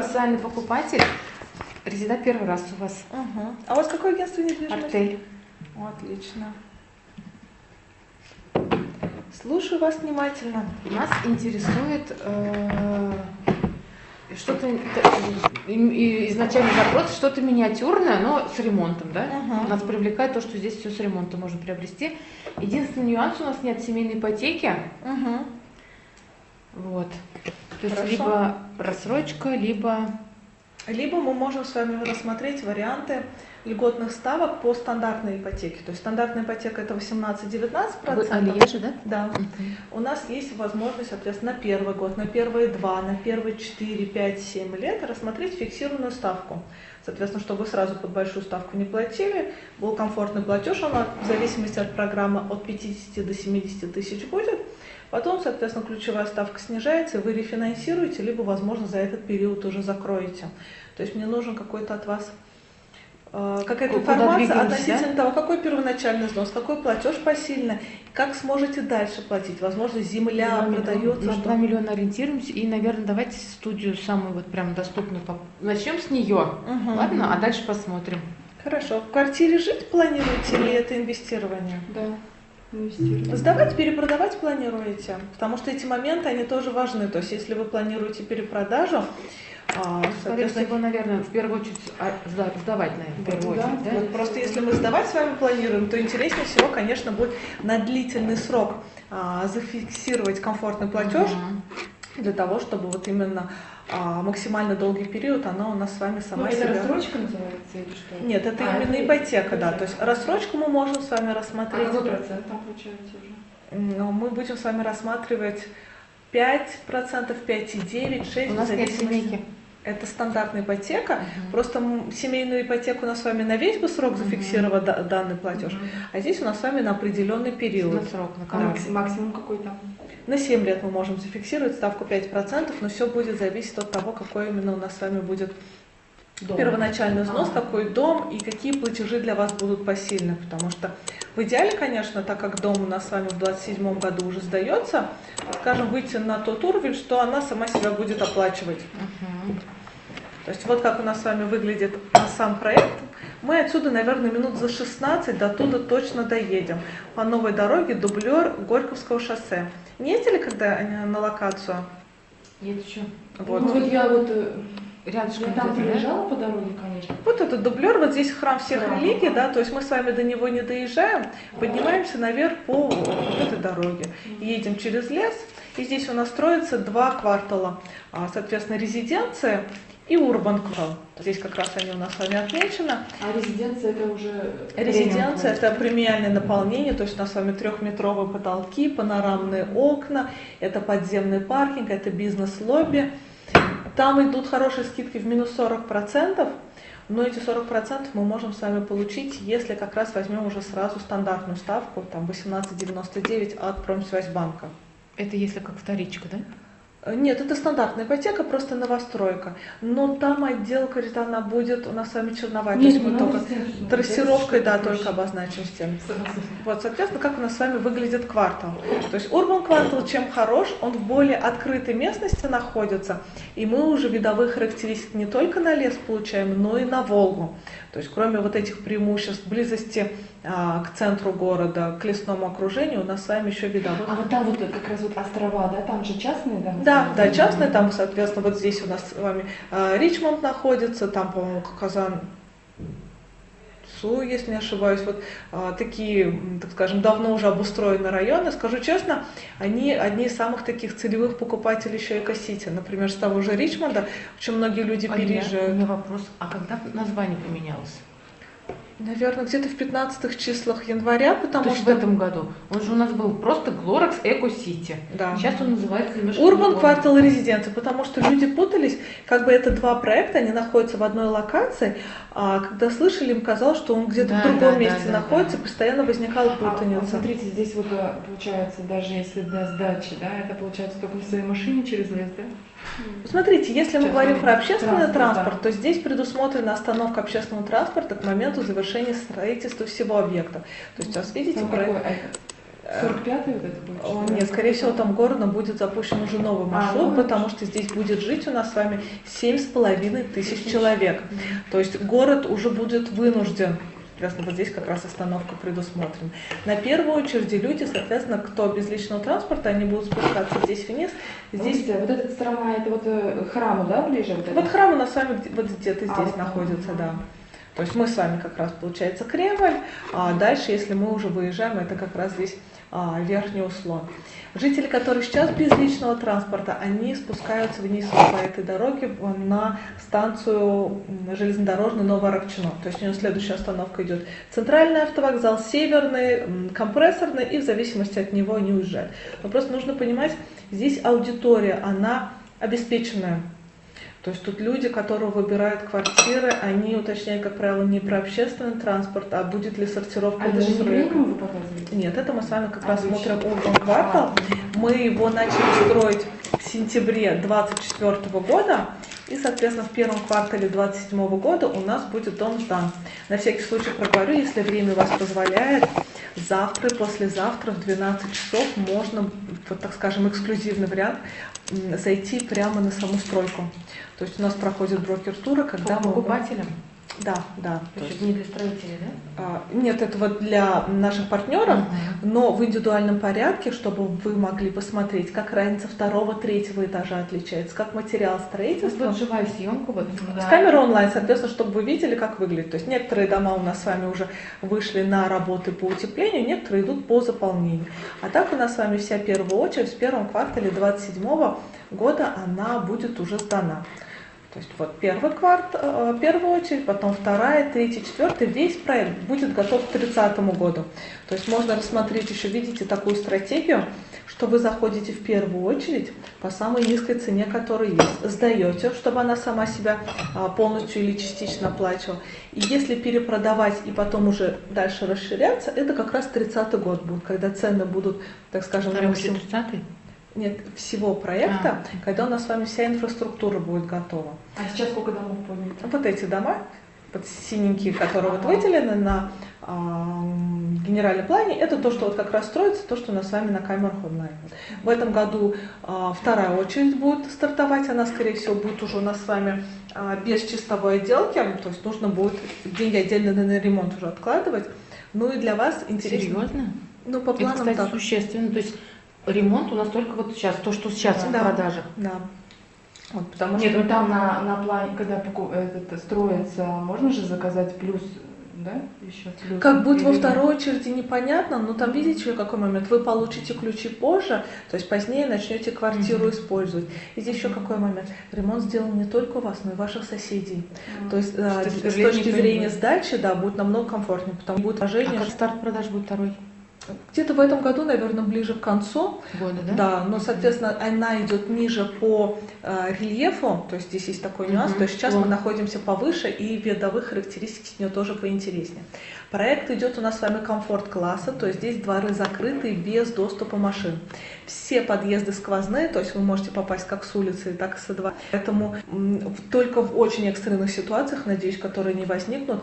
потенциальный покупатель. Резидат первый раз у вас. Угу. А у вас какое агентство недвижимости? Артель. Отлично. Слушаю вас внимательно. Нас интересует что-то, изначальный запрос, что-то миниатюрное, но с ремонтом, да? Нас привлекает то, что здесь все с ремонтом можно приобрести. Единственный нюанс, у нас нет семейной ипотеки. Вот. То есть либо рассрочка, либо мы можем с вами рассмотреть варианты льготных ставок по стандартной ипотеке. То есть стандартная ипотека это 18-19%. Алия же, да? Да. У нас есть возможность, соответственно, на первый год, на первые 2, на первые 4, 5, 7 лет рассмотреть фиксированную ставку. Соответственно, чтобы сразу под большую ставку не платили, был комфортный платеж, она в зависимости от программы от 50 до 70 тысяч будет. Потом, соответственно, ключевая ставка снижается, и вы рефинансируете, либо, возможно, за этот период уже закроете. То есть мне нужен какой-то от вас какая-то информация относительно того, какой первоначальный взнос, какой платеж посильный, как сможете дальше платить. Возможно, земля продается. На 2 миллиона ориентируемся, и, наверное, давайте студию самую вот прям доступную. Начнем с нее, ладно, а дальше посмотрим. Хорошо. В квартире жить планируете или это инвестирование? Да. Инвестирование. Сдавать, перепродавать планируете? Потому что эти моменты, они тоже важны. То есть, если вы планируете перепродажу, скорее всего, наверное, в первую очередь сдавать, наверное, в первую очередь. Да? Вот просто если мы сдавать с вами планируем, то интереснее всего, конечно, будет на длительный срок зафиксировать комфортный платеж для того, чтобы вот именно максимально долгий период она у нас с вами сама себя... Это рассрочка называется или что? Нет, это именно ипотека, да. То есть рассрочку мы можем с вами рассмотреть. А какой процент там получается уже? Но мы будем с вами рассматривать 5%, 5,9%, 6%. У нас нет семейки. Это стандартная ипотека, просто семейную ипотеку у нас с вами на весь бы срок зафиксирован данный платеж, а здесь у нас с вами на определенный период. На срок, на максимум какой там? На 7 лет мы можем зафиксировать ставку 5%, но все будет зависеть от того, какой именно у нас с вами будет первоначальный взнос, какой дом и какие платежи для вас будут посильны. Потому что в идеале, конечно, так как дом у нас с вами в 2027 году уже сдается, скажем, выйти на тот уровень, что она сама себя будет оплачивать. То есть вот как у нас с вами выглядит сам проект. Мы отсюда, наверное, минут за 16 до туда точно доедем. По новой дороге, дублер Горьковского шоссе. Не ездили когда на локацию? Нет еще. Вот. Ну, вот я вот рядышком. там проезжала по дороге, конечно. Вот этот дублер, вот здесь храм всех религий, да, то есть мы с вами до него не доезжаем, поднимаемся наверх по вот этой дороге, едем через лес, и здесь у нас строится 2 квартала, соответственно, резиденция и урбан квартал. Здесь как раз они у нас с вами отмечены. А резиденция это уже... Резиденция это премиальное наполнение, то есть у нас с вами 3-метровые потолки, панорамные окна, это подземный паркинг, это бизнес-лобби. Там идут хорошие скидки в минус 40%, но эти 40% мы можем с вами получить, если как раз возьмем уже сразу стандартную ставку, там 18,99 от Промсвязьбанка. Это если как вторичка, да? Нет, это стандартная ипотека, просто новостройка. Но там отделка, она будет у нас с вами черновая. Нет, то есть мы только трассировкой, да, только обозначим стену. Вот, соответственно, как у нас с вами выглядит квартал. То есть урбан квартал чем хорош, он в более открытой местности находится. И мы уже видовые характеристики не только на лес получаем, но и на Волгу. То есть кроме вот этих преимуществ близости к центру города, к лесному окружению, у нас с вами еще видовых. А вот там вот как раз вот острова, да, там же частные, да? Да, частные, там, соответственно, вот здесь у нас с вами Ричмонд находится, там, по-моему, Казан, если не ошибаюсь, вот такие, так скажем, давно уже обустроенные районы. Скажу честно, они одни из самых таких целевых покупателей еще Эко-Сити. Например, с того же Ричмонда, очень многие люди переезжают. У меня вопрос, а когда название поменялось? Наверное, где-то в 15 числах января, потому что... в этом году. Он же у нас был просто Глоракс Эко-Сити. Да. Сейчас он называется немножко... Урбан Квартал и Резиденция, потому что люди путались, как бы это 2 проекта, они находятся в одной локации, а когда слышали, им казалось, что он где-то в другом месте находится, постоянно возникала путаница. Смотрите, здесь вот получается, даже если для сдачи, да, это получается только на своей машине через лес, да? Смотрите, если мы говорим про общественный транспорт, то здесь предусмотрена остановка общественного транспорта к моменту завершения строительства всего объекта. То есть, сейчас видите, 45-й вот это будет? Нет, скорее всего, там городом будет запущен уже новый маршрут, потому что здесь будет жить у нас с вами 7500 человек. То есть город уже будет вынужден, соответственно, вот здесь как раз остановка предусмотрена. На первую очередь люди, соответственно, кто без личного транспорта, они будут спускаться здесь вниз. Здесь... Вот эта сторона, это вот храму, да, ближе? Вот храм у нас с вами вот где-то здесь находится, да. То есть мы с вами как раз, получается, Кремль, а дальше, если мы уже выезжаем, это как раз здесь верхний Услон. Жители, которые сейчас без личного транспорта, они спускаются вниз по этой дороге на станцию железнодорожную Новоаракчино. То есть у него следующая остановка идет центральный автовокзал, северный, компрессорный, и в зависимости от него они уезжают. Но просто нужно понимать, здесь аудитория, она обеспеченная. То есть тут люди, которые выбирают квартиры, они уточняют, как правило, не про общественный транспорт, а будет ли сортировка это же не мусора. пленум вы показываете? Нет, это мы с вами как раз смотрим Урбан квартал. Мы его начали строить в сентябре 2024 года. И, соответственно, в первом квартале 2027 года у нас будет дом сдан. На всякий случай проговорю, если время вас позволяет, завтра и послезавтра в 12 часов можно, вот так скажем, эксклюзивный вариант, зайти прямо на саму стройку. То есть у нас проходит брокер-туры, когда мы... Покупателям? Да, да. То есть не для строителей, да? Нет, это вот для наших партнеров, но в индивидуальном порядке, чтобы вы могли посмотреть, как разница второго, третьего этажа отличается, как материал строительства. Вот живая съемка. Вот, С камеры онлайн, соответственно, чтобы вы видели, как выглядит. То есть некоторые дома у нас с вами уже вышли на работы по утеплению, некоторые идут по заполнению. А так у нас с вами вся первая очередь в первом квартале 2027 года она будет уже сдана. То есть вот первая очередь, потом вторая, третья, четвертая, весь проект будет готов к 30 году. То есть можно рассмотреть еще, видите, такую стратегию, что вы заходите в первую очередь по самой низкой цене, которая есть, сдаете, чтобы она сама себя полностью или частично оплачивала. И если перепродавать и потом уже дальше расширяться, это как раз 30-й год будет, когда цены будут, так скажем, Второй очередь 30-й? Нет, всего проекта, когда у нас с вами вся инфраструктура будет готова. А сейчас сколько домов поднято? Вот эти дома, вот синенькие, которые вот выделены на генеральном плане, это то, что вот как раз строится, то, что у нас с вами на камерах онлайн. В этом году вторая очередь будет стартовать, она, скорее всего, будет уже у нас с вами без чистовой отделки, то есть нужно будет деньги отдельно на ремонт уже откладывать. Ну и для вас интересно. Серьезно? Ну, по планам это, кстати, так. существенно. То есть ремонт у нас только вот сейчас, то, что сейчас в продаже. Да. Вот, потому Нет, что... ну там на плане, когда это строится, можно же заказать плюс, да? Еще плюс. Как будет во второй очереди, непонятно, но там видите, в какой момент вы получите ключи позже, то есть позднее начнете квартиру использовать. И здесь еще какой момент. Ремонт сделан не только у вас, но и ваших соседей. То есть с точки зрения сдачи, да, будет намного комфортнее, потому что будет положение. А как старт продаж будет второй? Где-то в этом году, наверное, ближе к концу. Года, да? Да, но, соответственно, она идет ниже по рельефу, то есть здесь есть такой нюанс, то есть сейчас мы находимся повыше, и видовые характеристики с нее тоже поинтереснее. Проект идет у нас с вами комфорт-класса, то есть здесь дворы закрытые, без доступа машин. Все подъезды сквозные, то есть вы можете попасть как с улицы, так и со двора. Поэтому только в очень экстренных ситуациях, надеюсь, которые не возникнут,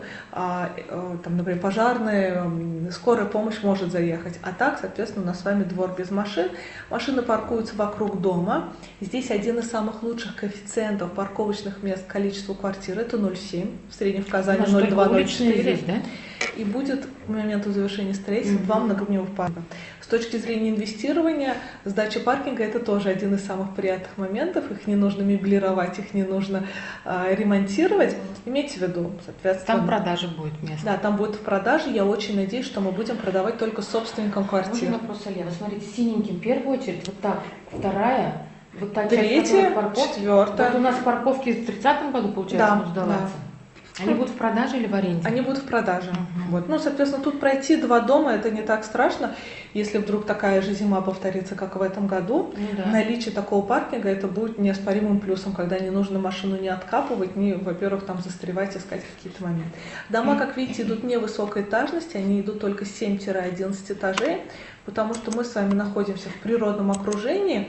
там, например, пожарные, скорая помощь может заехать. А так, соответственно, у нас с вами двор без машин. Машины паркуются вокруг дома. Здесь один из самых лучших коэффициентов парковочных мест к количеству квартир. Это 0,7. В среднем в Казани 0,2-0,4. Здесь, да? И будет к моменту завершения строительства 2 многоуровневых парка. С точки зрения инвестирования, сдача паркинга – это тоже один из самых приятных моментов. Их не нужно меблировать, их не нужно ремонтировать. Имейте в виду, соответственно. Там продажа будет место. Да, там будет в продаже. Я очень надеюсь, что мы будем продавать только собственникам квартир. Можно вопрос, Олега? Смотрите, синеньким первую очередь, вот так, вторая, вот так, Третья, парковки. четвертая. Вот у нас парковки в 30-м году, получается, будут сдаваться. Да. Они будут в продаже или в аренде? Они будут в продаже. Вот. Ну, соответственно, тут пройти 2 дома, это не так страшно, если вдруг такая же зима повторится, как в этом году. Ну, да. Наличие такого паркинга, это будет неоспоримым плюсом, когда не нужно машину не откапывать, не, во-первых, там застревать, искать какие-то моменты. Дома, как видите, идут не высокой этажности, они идут только 7-11 этажей, потому что мы с вами находимся в природном окружении,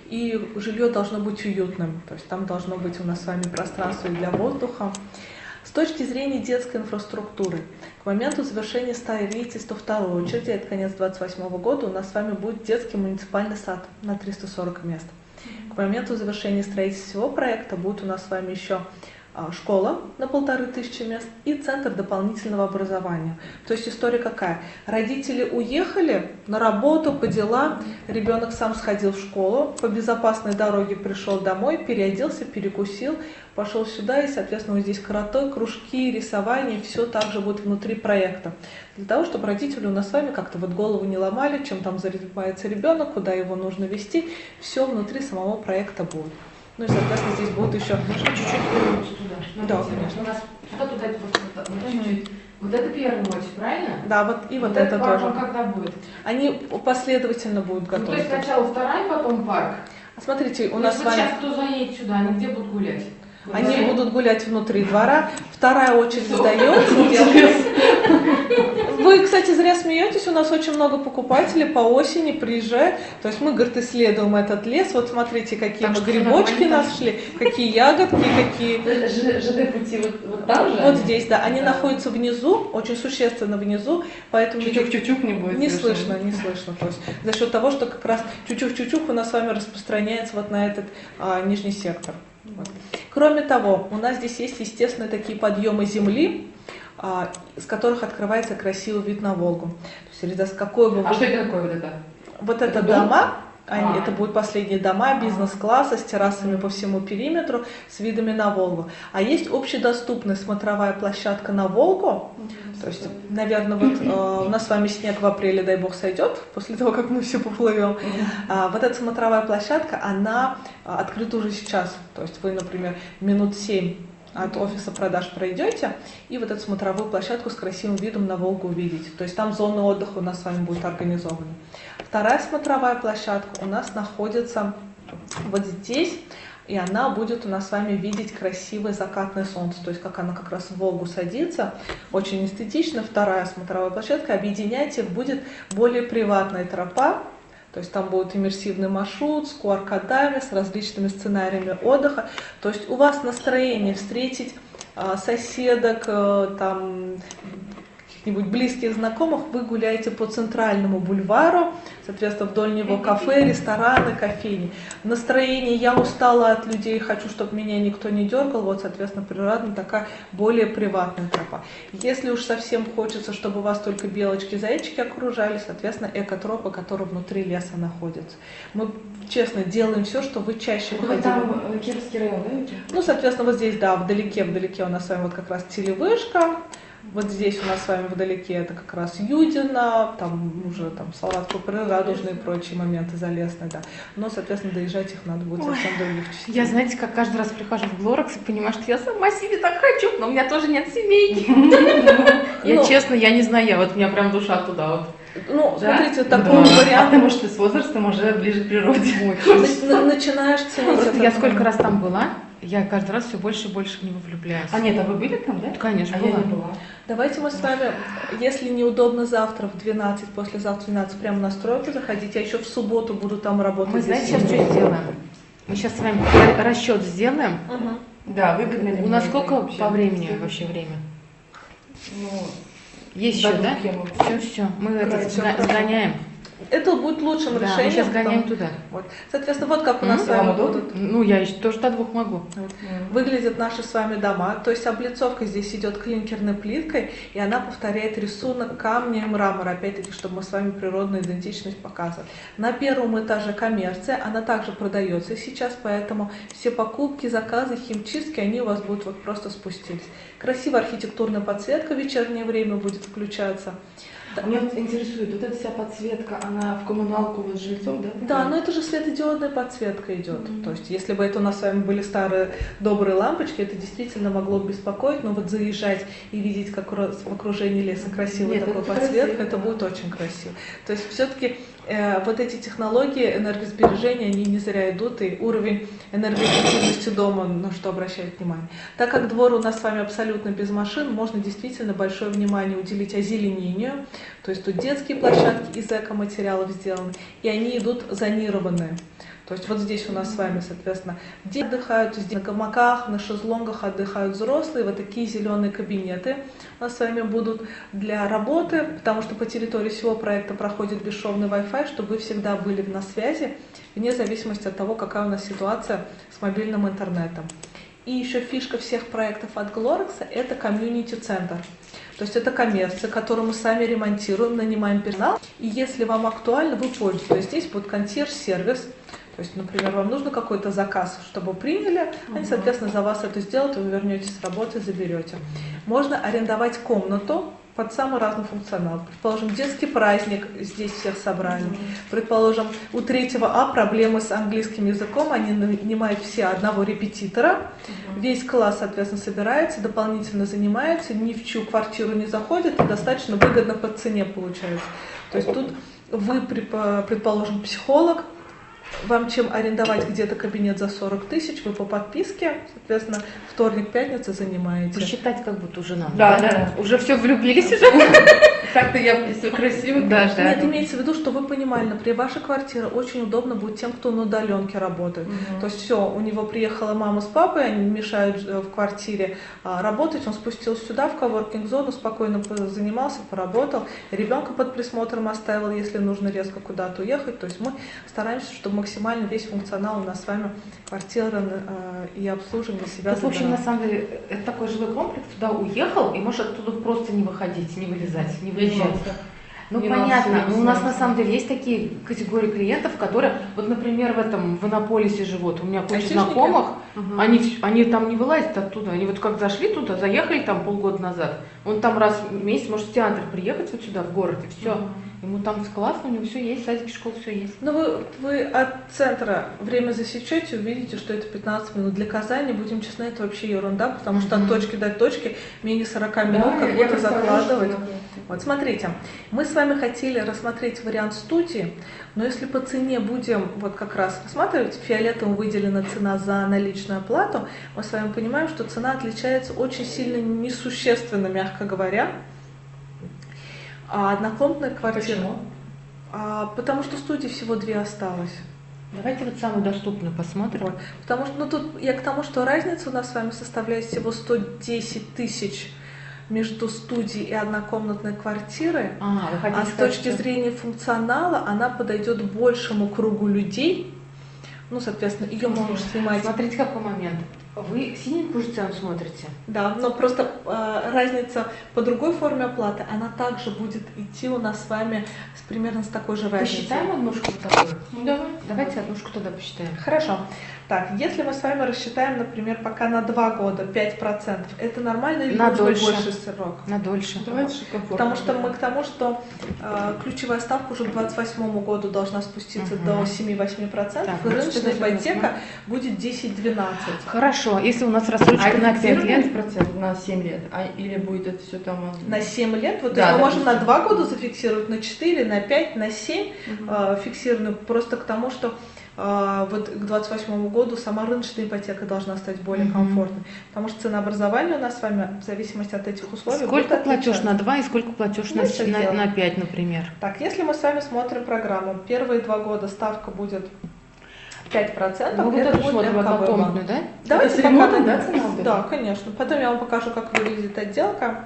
и жилье должно быть уютным, то есть там должно быть у нас с вами пространство для воздуха. С точки зрения детской инфраструктуры, к моменту завершения строительства второй очереди, это конец 2028 года, у нас с вами будет детский муниципальный сад на 340 мест. К моменту завершения строительства всего проекта будет у нас с вами еще школа на 1500 мест и центр дополнительного образования. То есть история какая? Родители уехали на работу, по делам, ребенок сам сходил в школу, по безопасной дороге пришел домой, переоделся, перекусил, пошел сюда, и, соответственно, вот здесь карате, кружки, рисование, все также будет внутри проекта. Для того, чтобы родители у нас с вами как-то вот голову не ломали, чем там занимается ребенок, куда его нужно вести, все внутри самого проекта будет. Ну и, соответственно, здесь будут еще... Чуть-чуть вернуться туда. Да, конечно. У нас туда чуть-чуть. Вот это первый мотив, правильно? Да, вот и вот это парк, тоже. он когда будет? Они последовательно будут Ну, готовы. то есть сначала второй, потом парк. Смотрите, у То нас есть с вот вами... сейчас кто заедет сюда, они где будут гулять? Они будут гулять внутри двора. Вторая очередь сдается. Вы, кстати, зря смеетесь, у нас очень много покупателей по осени приезжают. То есть мы, говорит, исследуем этот лес. Вот смотрите, какие мы грибочки нашли, какие ягодки, какие... ЖД пути вот там же? Вот здесь, да. Они находятся внизу, очень существенно внизу, поэтому... Чучук-чучук не будет. Не слышно, не слышно. То есть за счет того, что как раз чучук-чучук у нас с вами распространяется вот на этот нижний сектор. Вот. Кроме того, у нас здесь есть, естественно, такие подъемы земли, с которых открывается красивый вид на Волгу. То есть, какой бы что это такое вот это? Вот это дома, это будут последние дома бизнес-класса с террасами по всему периметру, с видами на Волгу. А есть общедоступная смотровая площадка на Волгу. То есть, наверное, вот у нас с вами снег в апреле, дай бог, сойдет, после того, как мы все поплывем. Вот эта смотровая площадка, она открыта уже сейчас. То есть вы, например, минут 7 от офиса продаж пройдете, и вот эту смотровую площадку с красивым видом на Волгу увидите. То есть там зоны отдыха у нас с вами будет организована. Вторая смотровая площадка у нас находится вот здесь, и она будет у нас с вами видеть красивое закатное солнце, то есть как она как раз в Волгу садится, очень эстетично. Вторая смотровая площадка, объединять их будет более приватная тропа. То есть там будет иммерсивный маршрут с QR-кодами, с различными сценариями отдыха. То есть у вас настроение встретить соседок, там, каких-нибудь близких знакомых, вы гуляете по центральному бульвару, соответственно, вдоль него кафе, рестораны, кофейни. Настроение «я устала от людей, хочу, чтобы меня никто не дергал», вот, соответственно, природная такая более приватная тропа. Если уж совсем хочется, чтобы вас только белочки-зайчики окружали, соответственно, экотропа, которая внутри леса находится. Мы, честно, делаем все, что вы чаще выходили. Там Кировский район, да? Ну, соответственно, вот здесь, да, вдалеке у нас с вами вот как раз телевышка. Вот здесь у нас с вами вдалеке это как раз Юдино, там уже там Салават-Купры, Радужные и прочие моменты залесные, да. Но, соответственно, доезжать их надо будет совсем других частей. Я, знаете, как каждый раз прихожу в Глоракс и понимаю, что я сама себе так хочу, но у меня тоже нет семейки. Я честно, я не знаю, вот у меня прям душа туда вот. Ну, смотрите, такой вариант. А ты, может, с возрастом уже ближе к природе. Начинаешь ценить. Просто я сколько раз там была, я каждый раз все больше и больше в него влюбляюсь. А нет, а вы были там, да? Конечно, я не была. Давайте мы с вами, если неудобно завтра в 12, послезавтра в 12, прямо на стройку заходите, я еще в субботу буду там работать. Мы, знаете, сейчас что сделаем? Мы сейчас с вами расчет сделаем. Да, выгодно ли У нас сколько по времени вообще время? Ну, есть еще, да? Все, мы это сгоняем. Это будет лучшим решением. Мы сейчас гоняем туда. Вот. Соответственно, вот как у нас с вами будут. Ну, я еще тоже до 2 могу. Выглядят наши с вами дома. То есть облицовка здесь идет клинкерной плиткой, и она повторяет рисунок камня и мрамора, опять-таки, чтобы мы с вами природную идентичность показывали. На первом этаже коммерция, она также продается сейчас, поэтому все покупки, заказы, химчистки, они у вас будут вот просто спустились. Красивая архитектурная подсветка в вечернее время будет включаться. Меня вот интересует, вот эта вся подсветка, она в коммуналку вот жильцов, да? Да, но это же светодиодная подсветка идет. То есть, если бы это у нас с вами были старые добрые лампочки, это действительно могло бы беспокоить, но вот заезжать и видеть, как в окружении леса красивая такая подсветка, это будет очень красиво. То есть, все-таки вот эти технологии энергосбережения, они не зря идут, и уровень энергоэффективности дома, на что обращает внимание. Так как двор у нас с вами абсолютно без машин, можно действительно большое внимание уделить озеленению, то есть тут детские площадки из экоматериалов сделаны, и они идут зонированные. То есть вот здесь у нас с вами, соответственно, дети отдыхают, здесь на гамаках, на шезлонгах отдыхают взрослые, вот такие зеленые кабинеты у нас с вами будут для работы, потому что по территории всего проекта проходит бесшовный Wi-Fi, чтобы вы всегда были на связи, вне зависимости от того, какая у нас ситуация с мобильным интернетом. И еще фишка всех проектов от Glorex – это комьюнити-центр. То есть это коммерция, которую мы сами ремонтируем, нанимаем персонал. И если вам актуально, вы пользуетесь. То есть здесь будет консьерж-сервис. То есть, например, вам нужно какой-то заказ, чтобы приняли, они, соответственно, за вас это сделают, и вы вернетесь с работы, заберете. Можно арендовать комнату под самый разный функционал. Предположим, детский праздник, здесь всех собрали. Предположим, у 3А проблемы с английским языком, они нанимают все одного репетитора. Весь класс, соответственно, собирается, дополнительно занимается, ни в чью квартиру не заходит, и достаточно выгодно по цене получается. То есть тут вы, предположим, психолог, вам чем арендовать где-то кабинет за 40 тысяч, вы по подписке, соответственно, вторник, пятница занимаете. Посчитать как будто уже надо. Да. Уже все влюбились уже. Так-то я все красиво. Да. Нет, имеется в виду, что вы понимали, например, ваша квартира очень удобно будет тем, кто на удаленке работает. То есть все, у него приехала мама с папой, они мешают в квартире работать, он спустился сюда, в коворкинг-зону, спокойно занимался, поработал, ребенка под присмотром оставил, если нужно резко куда-то уехать. То есть мы стараемся, чтобы максимально весь функционал у нас с вами квартира и обслуживание себя. В общем, на самом деле, это такой жилой комплекс, туда уехал, и можешь оттуда просто не выходить, не вылезать, не выезжать. Ну, понятно, но у нас на самом деле есть такие категории клиентов, которые, вот, например, в Иннополисе живут, у меня куча знакомых, они там не вылазят оттуда, они вот как зашли туда, заехали там полгода назад, он там раз в месяц может в театр приехать вот сюда, в город, и все. Ему там классно, у него все есть, садики, школа, все есть. Ну, вы от центра время засечете, увидите, что это 15 минут. Для Казани, будем честны, это вообще ерунда, потому что от точки до точки менее 40 минут как будто закладывать. Вот смотрите, мы с вами хотели рассмотреть вариант студии, но если по цене будем вот как раз рассматривать, фиолетовым выделена цена за наличную оплату, мы с вами понимаем, что цена отличается очень сильно несущественно, мягко говоря. А однокомнатная квартира. Почему? Потому что студий всего 2 осталось. Давайте вот самую доступную посмотрим. Вот. Потому что, тут я к тому, что разница у нас с вами составляет всего 110 тысяч между студией и однокомнатной квартирой. А с точки зрения функционала она подойдет большему кругу людей. Ну, соответственно, ее можно снимать. Смотрите, какой момент. Вы синенькую же цену смотрите? Да, но просто разница по другой форме оплаты, она также будет идти у нас с вами примерно с такой же разницей. Посчитаем однушку вот такую? Давай. Давайте однушку тогда посчитаем. Хорошо. Так, если мы с вами рассчитаем, например, пока на 2 года 5%, это нормально или на нужно дольше. больше срок? На дольше. Давайте, чтобы комфортно. Потому что мы к тому, что ключевая ставка уже к 2028 году должна спуститься до 7-8%, Так, и рыночная ипотека будет 10-12%. Хорошо, если у нас рассрочка на 5 лет. процент на 7 лет, или будет это все там... На 7 лет, вот Да, мы можем допустим. на 2 года зафиксировать, на 4, на 5, на 7 фиксированную, просто к тому, что вот к 2028 году сама рыночная ипотека должна стать более комфортной. Потому что ценообразование у нас с вами, в зависимости от этих условий, Сколько будет платеж отличаться. на 2 и сколько платеж Ну, это сделаем. на 5, например? Так, если мы с вами смотрим программу, первые 2 года ставка будет 5%, Мы вот это эту будет смотрим МКБ банк. однокомнатную, да? Давайте Это с пока ремонтом, так- да, цена вот эта? Да, конечно. Потом я вам покажу, как выглядит отделка.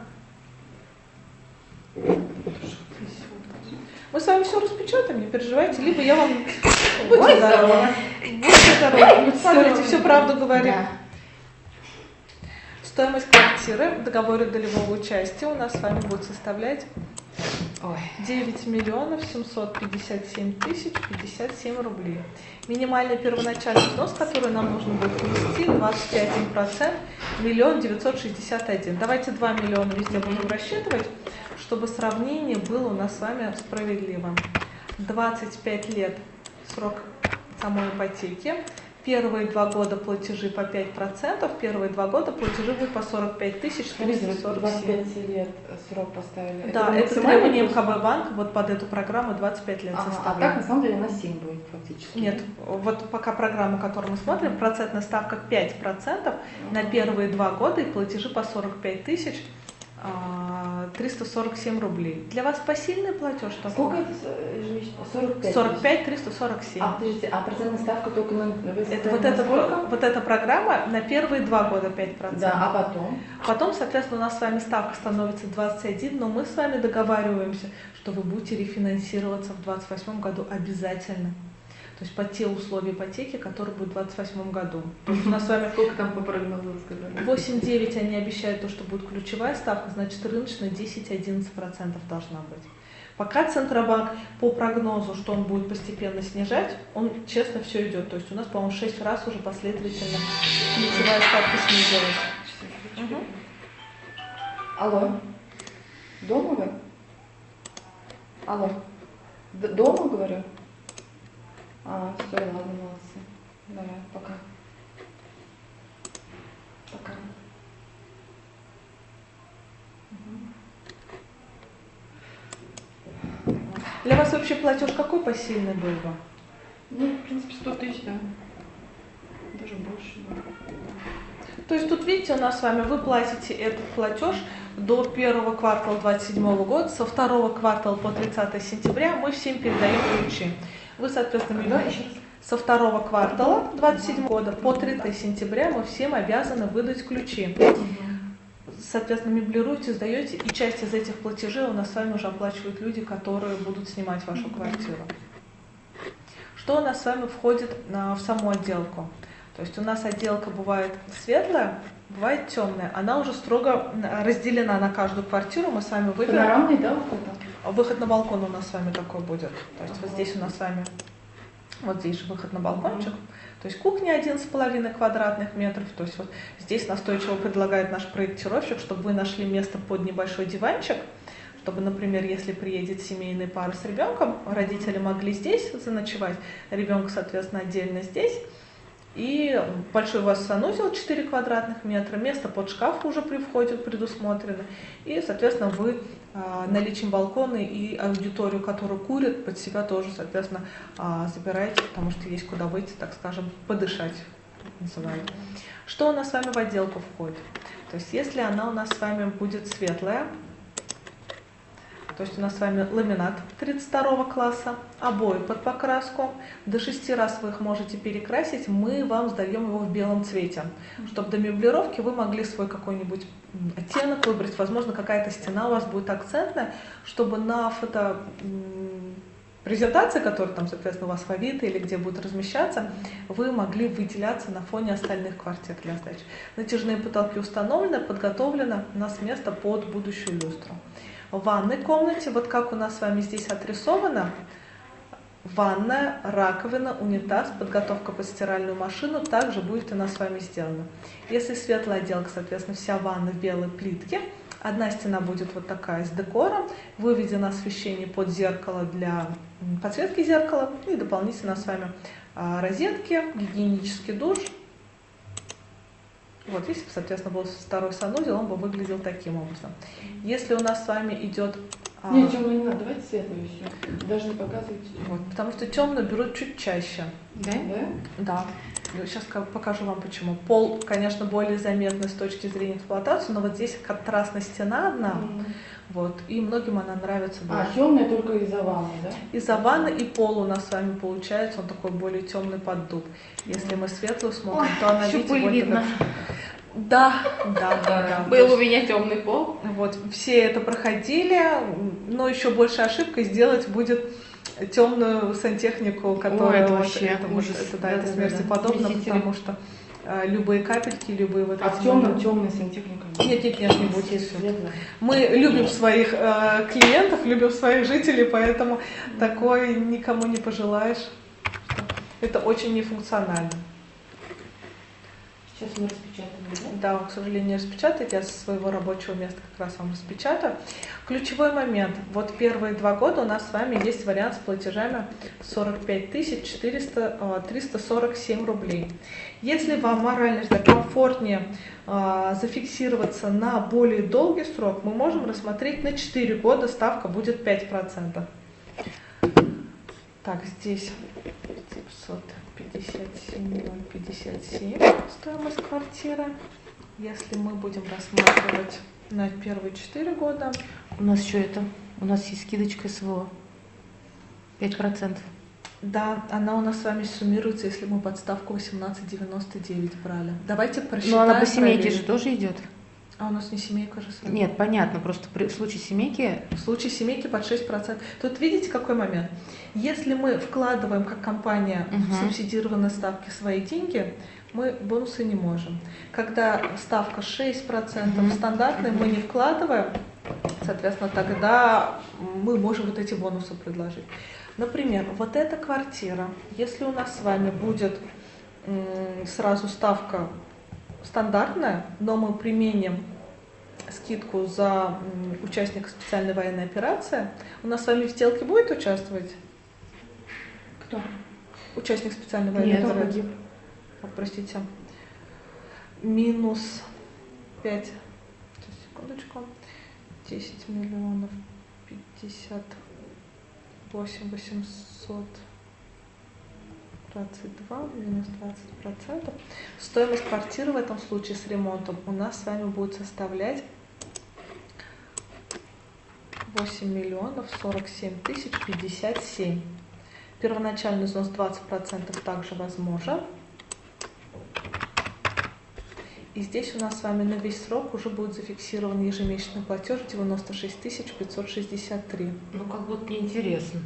Мы с вами все распечатаем, не переживайте, либо я вам... Будьте здоровы. Будьте здоровы. Смотрите, всю правду говорим. Да. Стоимость квартиры в договоре долевого участия у нас с вами будет составлять Ой. 9 миллионов 757 тысяч 57 рублей. Минимальный первоначальный взнос, который нам нужно будет внести, 21%, 1 961 000. Давайте 2 миллиона везде будем рассчитывать, чтобы сравнение было у нас с вами справедливым. 25 лет срок самой ипотеки. Первые 2 года платежи по 5%, первые 2 года платежи будут по 45 347. 25 лет срок поставили. Да, это требование МКБ банка вот под эту программу 25 лет А так составляет. на самом деле на 7 будет фактически. Нет, вот пока программу, которую мы смотрим, процентная ставка 5% на первые 2 года и платежи по 45 тысяч 347 рублей. Для вас посильный платеж? Сколько это ежемесячно? 45? 45, 347. Подождите, а процентная ставка только на Вот эта программа на первые 2 года 5%. Да, а потом? Потом, соответственно, у нас с вами ставка становится 21, но мы с вами договариваемся, что вы будете рефинансироваться в 2028 году обязательно. То есть под те условия ипотеки, которые будут в 2028 году. То есть у нас с вами сколько там по прогнозу сказали? 8-9 они обещают то, что будет ключевая ставка, значит рыночная 10-11% должна быть. Пока Центробанк по прогнозу, что он будет постепенно снижать, он честно все идет. То есть у нас, по-моему, 6 раз уже последовательно ключевая ставка снизилась. Угу. Алло, дома вы? Алло, дома, говорю? Все, ладно, молодцы. Давай, пока. Пока. Для вас вообще платеж какой посильный был бы? Ну, в принципе, 100 тысяч, да. Даже больше, да. То есть тут, видите, у нас с вами вы платите этот платеж до первого квартала 2027 года, со второго квартала по 30 сентября мы всем передаем ключи. Вы, соответственно, со второго квартала 2027 года по 30 сентября мы всем обязаны выдать ключи. Соответственно, меблируете, сдаете, и часть из этих платежей у нас с вами уже оплачивают люди, которые будут снимать вашу квартиру. Что у нас с вами входит в саму отделку? То есть у нас отделка бывает светлая, бывает темная. Она уже строго разделена на каждую квартиру. Мы с вами выберем. Панорамный, да, выход на балкон у нас с вами такой будет. То есть вот здесь у нас с вами, вот здесь же выход на балкончик. То есть кухня 1,5 квадратных метров. То есть вот здесь настойчиво предлагает наш проектировщик, чтобы вы нашли место под небольшой диванчик, чтобы, например, если приедет семейная пара с ребенком, родители могли здесь заночевать, ребенок, соответственно, отдельно здесь. И большой у вас санузел 4 квадратных метра, место под шкаф уже при входе предусмотрено. И, соответственно, вы наличием балкона и аудиторию, которую курят, под себя тоже, соответственно, забираете, потому что есть куда выйти, так скажем, подышать, называют. Что у нас с вами в отделку входит? То есть, если она у нас с вами будет светлая, то есть у нас с вами ламинат 32 класса, обои под покраску. До 6 раз вы их можете перекрасить, мы вам сдаем его в белом цвете. Чтобы до меблировки вы могли свой какой-нибудь оттенок выбрать. Возможно, какая-то стена у вас будет акцентная, чтобы на презентации, которая там, соответственно, у вас в Авито или где будет размещаться, вы могли выделяться на фоне остальных квартир для сдачи. Натяжные потолки установлены, подготовлено, у нас место под будущую люстру. В ванной комнате, вот как у нас с вами здесь отрисовано, ванная, раковина, унитаз, подготовка под стиральную машину также будет у нас с вами сделана. Если светлая отделка, соответственно, вся ванна в белой плитке, одна стена будет вот такая с декором, выведено освещение под зеркало для подсветки зеркала и дополнительно с вами розетки, гигиенический душ. Вот, если бы, соответственно, был второй санузел, он бы выглядел таким образом. Если у нас с вами идет... Нет, темную не надо, давайте светлую еще. Даже не показывайте. Вот, потому что темную берут чуть чаще. Да? Да. Сейчас покажу вам почему. Пол, конечно, более заметный с точки зрения эксплуатации, но вот здесь контрастная стена одна. Вот, и многим она нравится больше. Темная только из-за ванны, да? Из-за ванны и пол у нас с вами получается, он такой более темный под дуб. Если мы светлую смотрим, то она, видите, видно. Да. Был у меня темный пол. Вот, все это проходили, но еще больше ошибкой сделать будет темную сантехнику, которая... это вообще ужас. Это смерти подобно, потому что любые капельки, любые вот эти... А в темная сантехника? Нет, не будет. Мы любим своих клиентов, любим своих жителей, поэтому такое никому не пожелаешь. Это очень нефункционально. Сейчас мы распечатаем, да? Да, к сожалению, не распечатать. Я со своего рабочего места как раз вам распечатаю. Ключевой момент. Вот первые 2 года у нас с вами есть вариант с платежами 45 347 рублей. Если вам морально комфортнее зафиксироваться на более долгий срок, мы можем рассмотреть на 4 года, ставка будет 5%. Так, здесь 557,057 стоимость квартиры. Если мы будем рассматривать на первые 4 года. У нас еще у нас есть скидочка СВО. 5%. Да, она у нас с вами суммируется, если мы подставку 18,99 брали. Давайте просчитаем. Но она по семейке же тоже идет. А у нас не семейка же с вами. Нет, понятно, просто в случае семейки... В случае семейки под 6%. Тут видите, какой момент? Если мы вкладываем как компания в субсидированные ставки свои деньги, мы бонусы не можем. Когда ставка 6% стандартная, мы не вкладываем, соответственно, тогда мы можем вот эти бонусы предложить. Например, вот эта квартира, если у нас с вами будет сразу ставка стандартная, но мы применим скидку за участника специальной военной операции, у нас с вами в сделке будет участвовать? Кто? Участник специальной военной Нет, операции. Простите. Минус 5. Сейчас, секундочку. 10 миллионов 58 822 минус 20%. Стоимость квартиры в этом случае с ремонтом у нас с вами будет составлять 8 миллионов 47 тысяч 57. Первоначальный взнос 20% также возможен. И здесь у нас с вами на весь срок уже будет зафиксирован ежемесячный платеж 96 563. Ну, как будто неинтересно.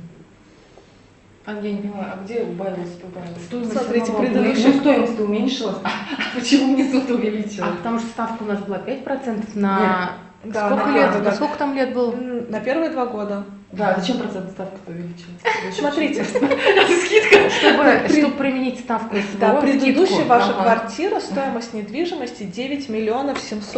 А я не понимаю, а где убавилось? Смотрите, Ну, предыдущий... стоимость уменьшилась, а почему внизу-то увеличилась? А потому что ставка у нас была 5% на... Да, сколько на лет? первый, да. Сколько там лет было? На первые 2 года. Да, зачем процентная ставка-то увеличилась? Смотрите, Скидка. Чтобы применить ставку СВО, да, предыдущая скидку. ваша квартира, стоимость недвижимости 9 миллионов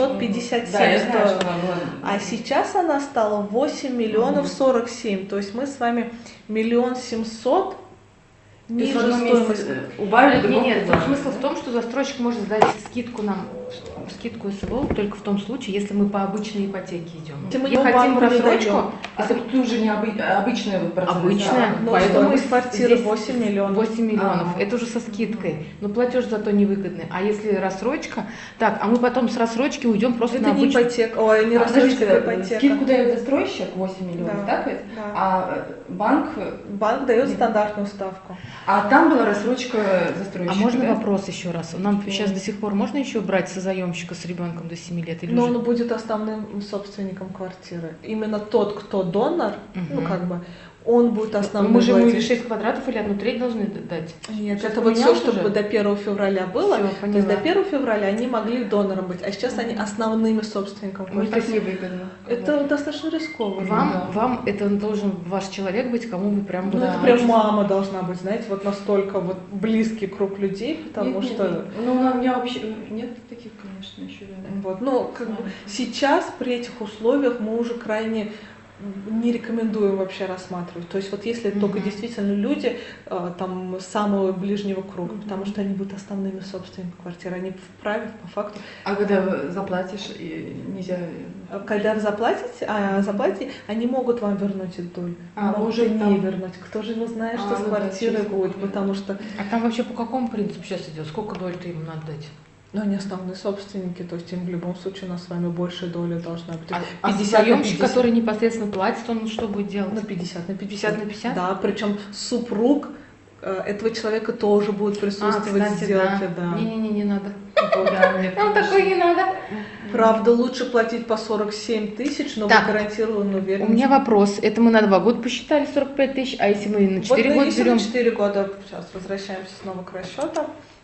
757 Да, я знаю, стоила. что она была. А сейчас она стала 8 миллионов 47. То есть мы с вами 1 700 000 То есть в ниже одном стоимость. месяце убавили, другом Нет, прибавили. смысл в том, что застройщик может сдать скидку нам, скидку СВО только в том случае, если мы по обычной ипотеке идем. Если мы Не по хотим банку не рассрочку, даем. А тут уже не обычная вот процентная Обычная. ставка. Ну, Поэтому стоимость квартиры здесь 8 миллионов. 8 миллионов. А. Это уже со скидкой. Но платеж зато невыгодный. А если рассрочка, так, а мы потом с рассрочки уйдем просто Это на не обычную. ипотека, ой, не рассрочка, это ипотека. Скидку дает застройщик 8 миллионов, Да, так ведь? да. А банк, Банк дает стандартную ставку. а там была рассрочка застройщика, А можно да? вопрос еще раз? Нам сейчас до сих пор можно еще брать созаемщика с ребенком до 7 лет? Или Но уже? он будет основным собственником квартиры. Именно тот, кто донор, ну Мгм. как бы, он будет Ну, основным. мы же ему или владельцем. 6 квадратов, или 1/3 должны дать. Нет, Сейчас это вот все, поменялось чтобы уже? до 1 февраля было. Всё, То есть до поняла. 1 февраля они могли донором быть, а сейчас они основными собственником Ну, квартиры. это невыгодно. Это достаточно рискованно. Вам это должен ваш человек быть, кому вы прям... Ну, вот это прям мама должна быть, знаете, вот настолько вот близкий круг людей, потому Нет, что... нет, нет. Ну, у меня вообще нет таких, конечно, еще рядом. Вот, ну, как бы сейчас при этих условиях мы уже крайне не рекомендуем вообще рассматривать. То есть вот если это только действительно люди там самого ближнего круга, потому что они будут основными собственниками квартиры, они вправе по факту. А когда заплатишь, и нельзя... Когда вы заплатите, они могут вам вернуть эту долю, А, могут уже и там. не вернуть. Кто же не знает, что с Ну да, квартирой через будет, сколько. потому что А там вообще по какому принципу сейчас идет? Сколько доль ты ему надо дать? ну, они основные собственники, то есть им в любом случае у нас с вами большая доля должна быть. А 50 на заемщик, 50. который непосредственно платит, он что будет делать? На 50 на 50. 50 на 50? Да, причем супруг этого человека тоже будет присутствовать в кстати, сделке, да. Не-не-не, не надо. Да, нет, Нам такое не надо. Правда, лучше платить по 47 тысяч, но Так, вы гарантированно уверены. У меня вопрос. Это мы на 2 года посчитали 45 тысяч, а если мы на 4 года если берем? на 4 года, сейчас возвращаемся снова к расчетам.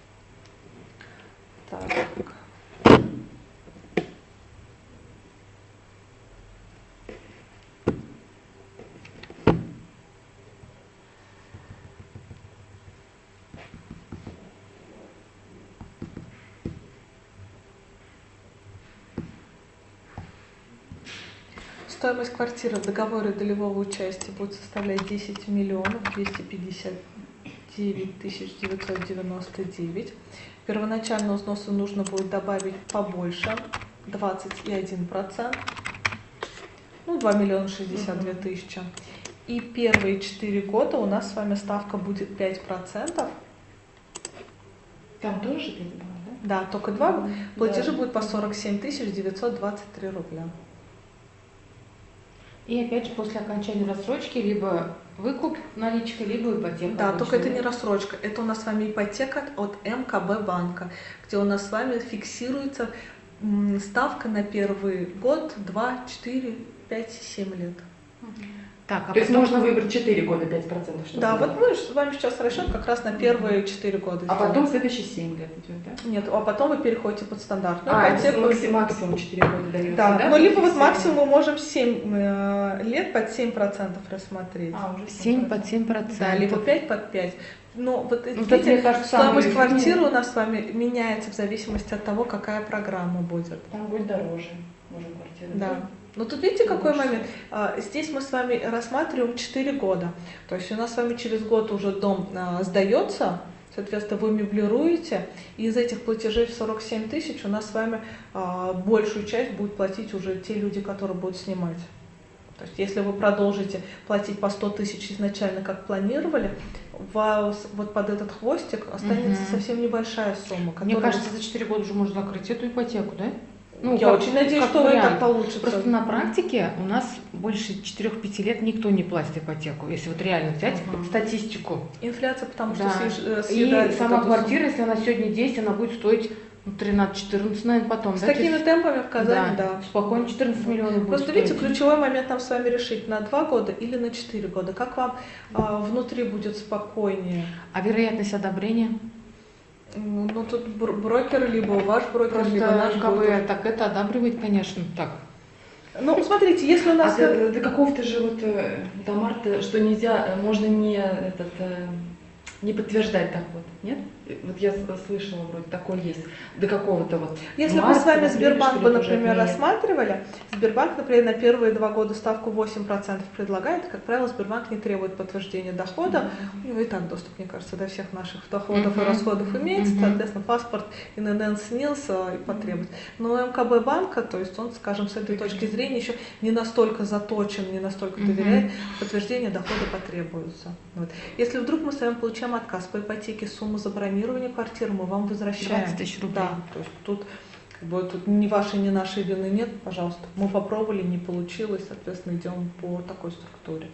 Так. Стоимость квартиры в договоре долевого участия будет составлять 10 миллионов 259 тысяч 999. Первоначального взноса нужно будет добавить побольше, 21%, ну 2 миллиона 62 тысячи. И первые 4 года у нас с вами ставка будет 5%. Там тоже 5 было, да? Да, только 2. Платежи будут по 47 923 рубля. И опять же после окончания рассрочки либо выкуп наличкой, либо ипотека. Да, только это не рассрочка, это у нас с вами ипотека от МКБ банка, где у нас с вами фиксируется ставка на первый год, 2, 4, 5, 7 лет. Так, То есть можно выбрать 4 года 5%, чтобы Да, было. вот мы с вами сейчас расчет как раз на первые 4 года. А потом следующие 7 лет идет, да? Нет, а потом вы переходите под стандартную Это ипотеку. максимум 4 года дается, Да, да? ну либо вот максимум мы можем 7 лет под 7% рассмотреть. Уже 7 под 7%. Да, либо 5 под 5. Но вот это, видите, мне кажется, стоимость самое квартиры у нас с вами меняется в зависимости от того, какая программа будет. Там будет дороже, можно квартиру. Да. Но тут видите, какой момент? Здесь мы с вами рассматриваем 4 года. То есть у нас с вами через год уже дом сдается, соответственно, вы меблируете, и из этих платежей в 47 тысяч у нас с вами большую часть будут платить уже те люди, которые будут снимать. То есть если вы продолжите платить по 100 тысяч изначально, как планировали, у вас вот под этот хвостик останется совсем небольшая сумма. Мне кажется, за 4 года уже можно закрыть эту ипотеку, да? Ну, я очень надеюсь, что это получится. Просто на практике у нас больше 4-5 лет никто не платит ипотеку, если вот реально взять статистику. Инфляция, потому что Да. съедает И сама вот квартира, если она сегодня 10, она будет стоить 13-14, наверное, потом. С да? такими темпами в Казани, да. Спокойно 14 миллионов будет Просто стоить. видите, ключевой момент нам с вами решить, на 2 года или на 4 года. Как вам внутри будет спокойнее? А вероятность одобрения? Ну, тут брокер, либо ваш брокер, Просто либо наш КБ будет. так это одабривает, конечно, так. Ну, смотрите, если у нас... до какого-то же вот до марта, что нельзя, можно не подтверждать так вот, нет? Вот я слышала, вроде такое есть. До какого-то вот. Если бы марта, с вами апреля, Сбербанк что бы, ли, тоже например, отменят. рассматривали, Сбербанк, например, на первые 2 года ставку 8% предлагает, как правило, Сбербанк не требует подтверждения дохода, у него и так доступ, мне кажется, до всех наших доходов и расходов имеется, соответственно, паспорт ИНН снился и потребует. Но МКБ банка, то есть он, скажем, с этой точки зрения еще не настолько заточен, не настолько доверяет, подтверждение дохода потребуется. Вот. Если вдруг мы с вами получаем отказ по ипотеке, сумму забронирования квартиры мы вам возвращаем. 20 тысяч рублей. Да, то есть тут тут ни вашей, ни нашей вины нет, пожалуйста. Мы попробовали, не получилось, соответственно, идем по такой структуре.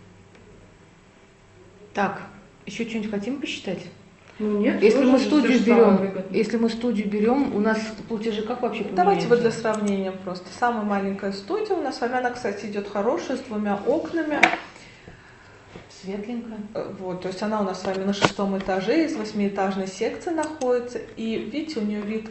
Так, еще что-нибудь хотим посчитать? Ну нет, Если мы студию берем, выгодно. если мы студию берем, у нас платежи как вообще поменяются? Давайте вот для сравнения просто. Самая маленькая студия у нас, она, кстати, идет хорошая, с 2 окнами. Светленькая. Вот, то есть она у нас с вами на 6-м этаже, из 8-этажной секции находится. И видите, у нее вид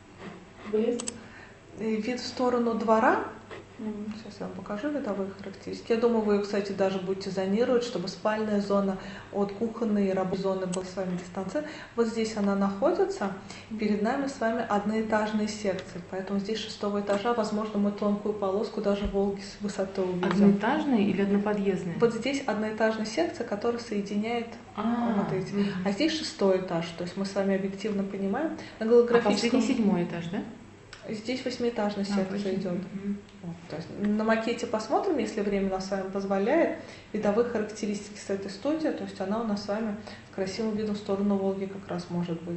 в сторону двора. Сейчас я вам покажу видовые характеристики. Я думаю, вы, кстати, даже будете зонировать, чтобы спальная зона от кухонной и рабочей зоны была с вами дистанция. Вот здесь она находится. Перед нами с вами одноэтажные секции. Поэтому здесь 6-го этажа, возможно, мы тонкую полоску даже Волги с высоты увидим. Одноэтажные или одноподъездные? Вот здесь одноэтажная секция, которая соединяет вот эти. А здесь 6-й этаж. То есть мы с вами объективно понимаем. На голографическом... А последний 7-й этаж, да? Здесь 8-этажная секция идет. Вот, то есть на макете посмотрим, если время нас с вами позволяет, видовые характеристики с этой студии, то есть она у нас с вами с красивым видом в сторону Волги как раз может быть.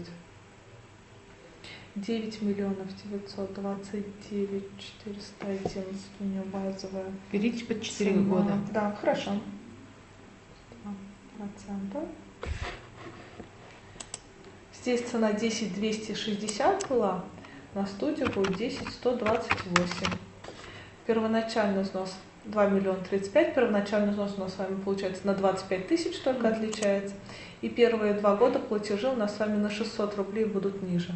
9 миллионов 929 411 у нее базовая. Берите под 4 сумма. года. Да, хорошо. 2%. Здесь цена 10 260 была. На студию будет 10 128. Первоначальный взнос 2 миллиона 35. Первоначальный взнос у нас с вами получается на 25 тысяч только отличается. И первые 2 года платежи у нас с вами на 600 рублей будут ниже.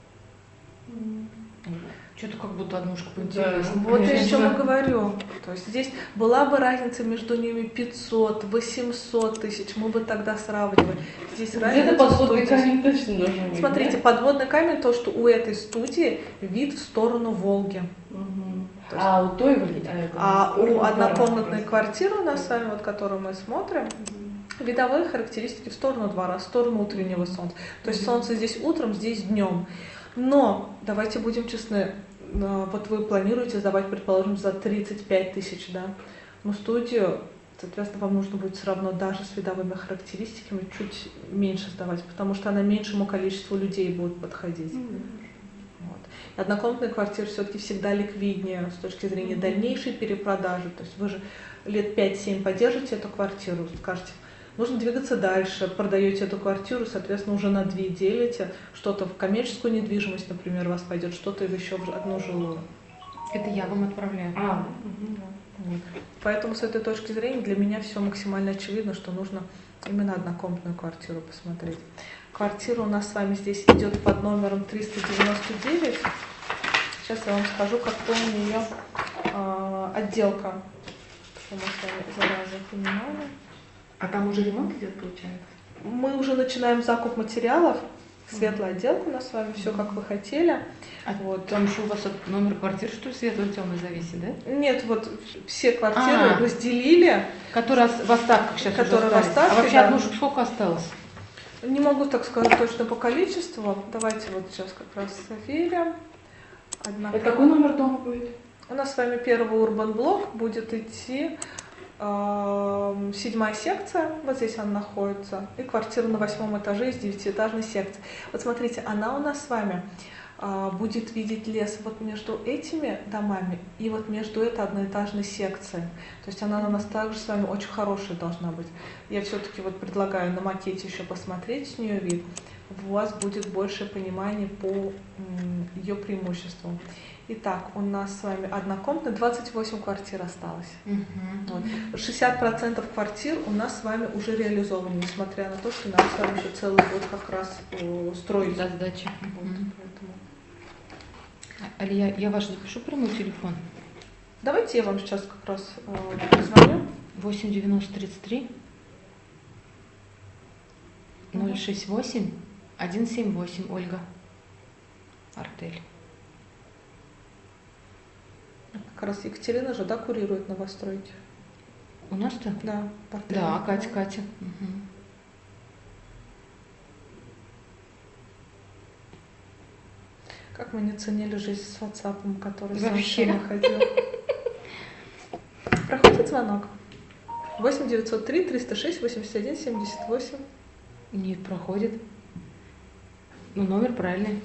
Что-то как будто однушка поинтереснее. Вот я о чем и говорю. То есть здесь была бы разница между ними 500, 800 тысяч, мы бы тогда сравнивали. Здесь разница. Это подводный камень точно должен быть. Смотрите, да? подводный камень то, что у этой студии вид в сторону Волги. Есть, у той у однокомнатной квартиры у нас с вами, вот, которую мы смотрим, видовые характеристики в сторону двора, в сторону утреннего солнца. То есть солнце здесь утром, здесь днем. Но давайте будем честны, вот вы планируете сдавать, предположим, за 35 тысяч, да? Но студию, соответственно, вам нужно будет все равно даже с видовыми характеристиками чуть меньше сдавать, потому что она меньшему количеству людей будет подходить. Однокомнатные квартиры все-таки всегда ликвиднее с точки зрения дальнейшей перепродажи. То есть вы же лет 5-7 поддержите эту квартиру, скажете, нужно двигаться дальше, продаете эту квартиру, соответственно, уже на 2 делите, что-то в коммерческую недвижимость, например, у вас пойдет, что-то еще в одну жилую. Это я вам отправляю. Вот. Поэтому с этой точки зрения для меня все максимально очевидно, что нужно именно однокомнатную квартиру посмотреть. Квартира у нас с вами здесь идет под номером 399. Сейчас я вам скажу, какой у нее отделка, чтобы мы с вами заранее понимали. А там уже ремонт идет, получается? Мы уже начинаем закуп материалов. Светлая отделка у нас с вами, все как вы хотели. Вот. Там еще у вас номер квартиры, что ли, светлый, темный зависит, да? Нет, вот все квартиры разделили. Которые в остатках сейчас которые уже в остатках, А вообще да. однушек сколько осталось? Не могу так сказать точно по количеству. Давайте вот сейчас как раз проверим. Это какой номер дома будет? У нас с вами первый урбан блок будет идти 7-я секция, вот здесь она находится, и квартира на 8-м этаже из 9-этажной секции. Вот смотрите, она у нас с вами будет видеть лес вот между этими домами и вот между этой одноэтажной секцией. То есть она у нас также с вами очень хорошая должна быть. Я все-таки вот предлагаю на макете еще посмотреть с нее вид. У вас будет больше понимания по ее преимуществам. Итак, у нас с вами однокомнатная, 28 квартир осталось. Вот. 60% квартир у нас с вами уже реализованы, несмотря на то, что нам с вами еще целый год как раз строить. До сдачи. Вот, поэтому. Алия, я ваш запишу прямой телефон. Давайте я вам сейчас как раз позвоню. 89033 068 178, Ольга. Артель. Как раз Екатерина же, да, курирует новостройки? У нас-то? Да, Артель. Да, Катя. Угу. Как мы не ценили жизнь с WhatsApp, который вообще находил. Проходит звонок. 8 903 306 81 78. Нет, проходит. Ну, номер правильный.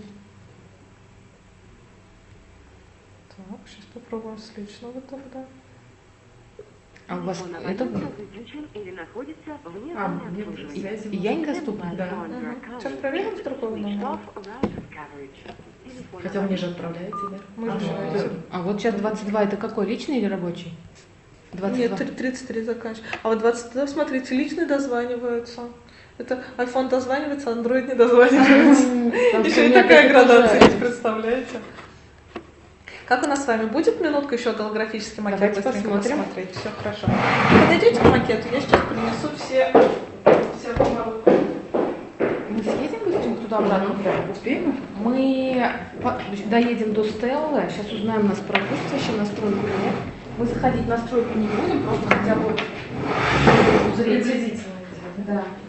Так, сейчас попробуем с личного тогда. А у вас это... или находится вне нет связи. Я недоступна? Да. Сейчас проверим с другого номера. Хотя вы мне же отправляете, да? Мы же Ага. живем. А вот сейчас 22, это какой, личный или рабочий? 22. Нет, 33 заканчивается. А вот 22, смотрите, личный дозванивается. Это iPhone дозванивается, Android не дозванивается. Еще и такая градация есть, представляете? Как у нас с вами будет минутка еще голографический макет? Давайте быстренько посмотрим. посмотреть. Все хорошо. Подойдете к макету, я сейчас принесу все бумагу. Мы съедем быстренько туда-обратно? Успеем? Мы доедем до Стеллы, сейчас узнаем, нас пропустят еще на стройку или нет. Мы заходить на стройку не будем, просто хотя бы узреть. Приблизительно. Да.